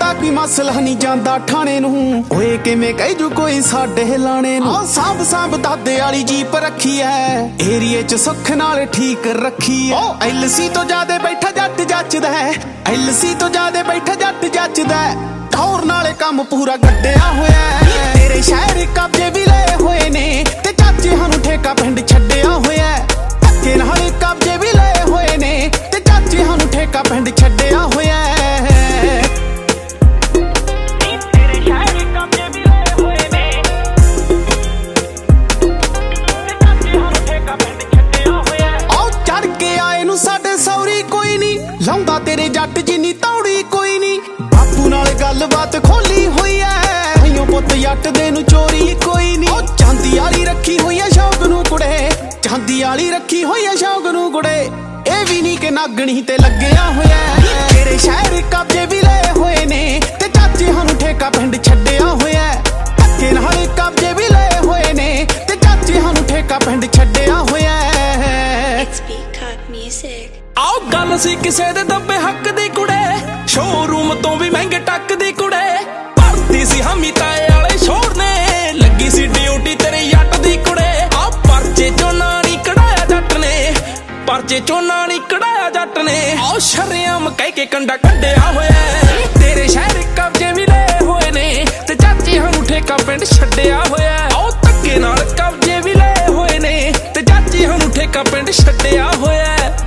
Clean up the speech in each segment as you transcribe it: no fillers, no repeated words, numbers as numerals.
ਦਾ ਕੋਈ ਮਸਲਾ ਨਹੀਂ ਜਾਂਦਾ ਠਾਣੇ ਨੂੰ ਓਏ ਕਿਵੇਂ ਕਹਿ ਜੂ ਕੋਈ ਸਾਡੇ ਲਾਣੇ ਨੂੰ ਸਾਂਭ ਸਾਂਭ ਦਾਦੇ ਵਾਲੀ ਜੀਪ ਰੱਖੀ ਐ ਏਰੀਏ ਚ ਸੁੱਖ ਨਾਲ ਠੀਕ ਰੱਖੀ ਐ ਐਲਸੀ ਤੋਂ ਜ਼ਿਆਦੇ ਬੈਠਾ ਜੱਟ ਜੱਚਦਾ ਐਲਸੀ ਤੋਂ ਜ਼ਿਆਦੇ ਬੈਠਾ ਜੱਟ ਜੱਚਦਾ ਟੌਰ ਨਾਲੇ ਕੰਮ ਪੂਰਾ ਗੱਡਿਆ ਹੋਇਆ ਤੇਰੇ ਸ਼ਹਿਰ ਕਬਜ਼ੇ ਵੀ ਲਏ ਹੋਏ ਨੇ ਤੇ ਚਾਚੇ ਸਾਨੂੰ ਠੇਕਾ ਪਿੰਡ ਛੱਡਿਆ ਹੋਇਆ ਧੱਕੇ ਨਾਲ ਕਬਜ਼ੇ ਵੀ ਲਏ ਹੋਏ ਨੇ ਤੇ ਚਾਚੇ ਸਾਨੂੰ ਠੇਕਾ ਪਿੰਡ ਛੱਡਿਆ ਹੋਇਆ ਲਾਉਂਦਾ ਤੇਰੇ ਜੱਟ ਜਿੰਨੀ ਤੌੜੀ ਕੋਈ ਨਹੀਂ ਬਾਪੂ ਨਾਲ ਗੱਲਬਾਤ ਖੋਲੀ ਹੋਈ ਐ ਹਈਓ ਪੁੱਤ ਜੱਟ ਦੇ ਨੂੰ ਚੋਰੀ ਕੋਈ ਨਹੀਂ ਉਹ ਚਾਂਦੀ ਵਾਲੀ ਰੱਖੀ ਹੋਈ ਐ ਸ਼ੌਕ ਨੂੰ ਕੁੜੇ ਚਾਂਦੀ ਵਾਲੀ ਰੱਖੀ ਹੋਈ ਐ ਸ਼ੌਕ ਨੂੰ ਕੁੜੇ ਇਹ ਵੀ ਨਹੀਂ ਕਿ ਨਾਗਣੀ ਤੇ ਲੱਗਿਆ ਹੋਇਆ ਤੇਰੇ ਸ਼ਹਿਰ ਕਬਜ਼ੇ ਵੀ ਲਏ ਹੋਏ ਨੇ ਤੇ ਚਾਚੇ ਸਾਨੂੰ ਠੇਕਾ ਪਿੰਡ ਛੱਡਿਆ ਹੋਇਆ ਧੱਕੇ ਨਾਲ ਕਬਜ਼ੇ ਵੀ ਲਏ ਹੋਏ ਨੇ ਤੇ ਚਾਚੇ ਸਾਨੂੰ ਠੇਕਾ ਪਿੰਡ ਛੱਡਿਆ ਹੋਇਆ ਆਓ ਗੱਲ ਸੀ ਕਿਸੇ ਦੇ ਦੱਬੇ ਹੱਕ ਦੀ ਕੁੜੇ ਸ਼ੋਰੂਮ ਤੋਂ ਵੀ ਮਹਿੰਗੇ ਟੱਕ ਦੀ ਕੁੜੇ ਭਰਤੀ ਸੀ ਹਮੀ ਤਾਏ ਵਾਲੇ ਸ਼ੋਰ ਨੇ ਲੱਗੀ ਸੀ ਡਿਊਟੀ ਤੇਰੇ ਜੱਟ ਦੀ ਕੁੜੇ ਆ ਪਰਚੇ ਚੋਂ ਨਾ ਨਹੀਂ ਕਢਾਇਆ ਜੱਟ ਨੇ ਪਰਚੇ ਚੋਂ ਨਾ ਨਹੀਂ ਕਢਾਇਆ ਜੱਟ ਨੇ ਆਓ ਸ਼ਰੇਆਮ ਕਹਿ ਕੇ ਕੰਡਾ ਕੱਢਿਆ ਹੋਇਆ ਤੇਰੇ ਸ਼ਹਿਰ ਕਬਜ਼ੇ ਵੀ ਲਏ ਹੋਏ ਨੇ ਤੇ ਚਾਚੇ ਸਾਨੂੰ ਠੇਕਾ ਪਿੰਡ ਛੱਡਿਆ ਹੋਇਆ ਆਓ ਧੱਕੇ ਨਾਲ ਕਬਜ਼ੇ ਵੀ ਲਏ ਹੋਏ ਨੇ ਤੇ ਚਾਚੇ ਸਾਨੂੰ ਠੇਕਾ ਪਿੰਡ ਛੱਡਿਆ ਹੋਇਆ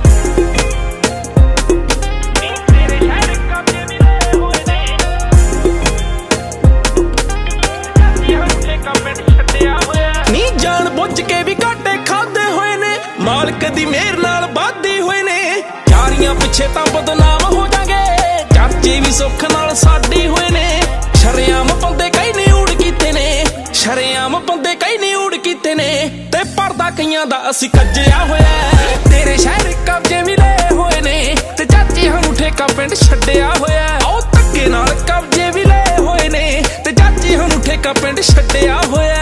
ਮਾਲਕ ਦੀ ਮਿਹਰ ਨਾਲ ਵਾਧੇ ਹੋਏ ਨੇ ਯਾਰੀਆਂ ਪਿੱਛੇ ਤਾਂ ਬਦਨਾਮ ਹੋ ਜਾਗੇ ਚਾਚੇ ਵੀ ਸੁੱਖ ਨਾਲ ਸਾਡੀ ਹੋਏ ਨੇ ਸ਼ਰੇਆਮ ਬੰਦੇ ਕਈ ਨੇ ਊੜ ਕੀਤੇ ਨੇ ਸ਼ਰੇਆਮ ਬੰਦੇ ਕਈ ਨੇ ਊੜ ਕੀਤੇ ਨੇ ਤੇ ਪਰਦਾ ਕਈਆਂ ਦਾ ਅਸੀਂ ਕੱਜਿਆ ਹੋਇਆ ਤੇਰੇ ਸ਼ਹਿਰ ਕਬਜ਼ੇ ਵੀ ਲਏ ਹੋਏ ਨੇ ਤੇ ਚਾਚੇ ਸਾਨੂੰ ਠੇਕਾ ਪਿੰਡ ਛੱਡਿਆ ਹੋਇਆ ਉਹ ਧੱਕੇ ਨਾਲ ਕਬਜ਼ੇ ਵੀ ਲਏ ਹੋਏ ਨੇ ਤੇ ਚਾਚੇ ਸਾਨੂੰ ਠੇਕਾ ਪਿੰਡ ਛੱਡਿਆ ਹੋਇਆ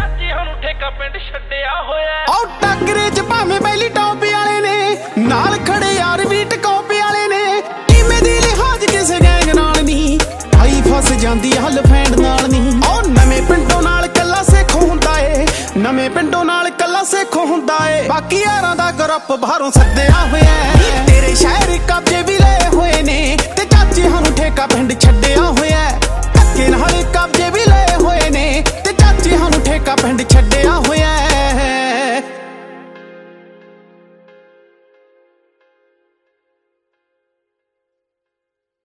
ਉਹ ਟੱਕਰੇ ਚ ਭਾਵੇਂ ਪਹਿਲੀ ਟੌਪ ਵਾਲੇ ਨੇ ਨਾਲ ਖੜੇ ਯਾਰ ਵੀ ਟਕੋਪੇ ਵਾਲੇ ਨੇ ਕਿਵੇਂ ਦੀ ਲਿਹਾਜ਼ ਕਿਸੇ ਗੈਂਗ ਨਾਲ ਨਹੀਂ ਆਈ ਫਸ ਜਾਂਦੀ ਹਲ ਫੈਂਡ ਨਾਲ ਨਹੀਂ ਉਹ ਨਵੇਂ ਪਿੰਡੋਂ ਨਾਲ ਕੱਲਾ ਸੇਖੋ ਹੁੰਦਾ ਏ ਨਵੇਂ ਪਿੰਡੋਂ ਨਾਲ ਕੱਲਾ ਸੇਖੋ ਹੁੰਦਾ ਏ ਬਾਕੀ ਯਾਰਾਂ ਦਾ ਗਰੁੱਪ ਬਾਹਰੋਂ ਸੱਦਿਆ ਹੋਇਆ ਤੇਰੇ ਸ਼ਹਿਰ ਕਬਜ਼ੇ ਵੀ ਲਏ ਹੋਏ ਨੇ ਤੇ ਚਾਚੇ ਸਾਨੂੰ ਠੇਕਾ ਪਿੰਡ ਛੱਡਿਆ ਹੋਇਆ ਧੱਕੇ ਨਾਲ ਕਬਜ਼ੇ ਵੀ ਲਏ ਹੋਏ ਨੇ ਤੇ ਚਾਚੇ ਸਾਨੂੰ ਠੇਕਾ ਪਿੰਡ ਛੱਡਿਆ ਹੋਇਆ